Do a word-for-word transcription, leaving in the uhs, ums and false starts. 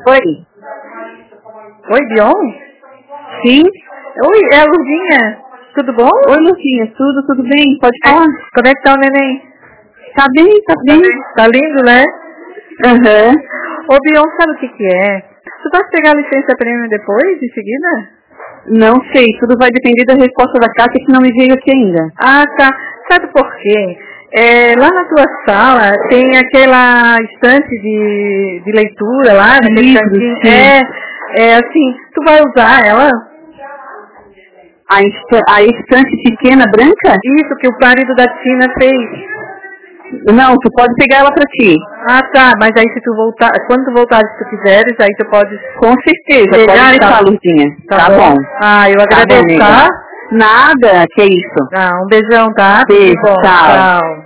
Oi. Oi, Bion? Sim? Oi, é a Lurdinha. Tudo bom? Oi, Lucinha. Tudo, tudo bem? Pode falar? Como é que tá o neném? Tá bem, tá bem. Tá lindo, né? Aham. Ô, Bion, sabe o que que é? Tu vai pegar a licença prêmio depois, em seguida? Não sei, tudo vai depender da resposta da carta que não me veio aqui ainda. Ah, tá. Sabe por quê? É, lá na tua sala tem aquela estante de, de leitura lá, naquele Livros, cantinho. sim. É, é assim, tu vai usar ela? A, esta- a estante pequena branca? Isso que o marido da Tina fez. Não, tu pode pegar ela pra ti. Ah, tá, mas aí se tu voltar, quando tu voltar, se tu quiseres, aí tu pode... Com certeza, Pegar, pode tá. deixar, Lucinha. Tá, Tá, bom. bom. Ah, eu Tá agradeço, bom, tá? nega. Nada, que é isso. Ah, um beijão, tá? Beijo, Tudo bom. tchau. Tchau.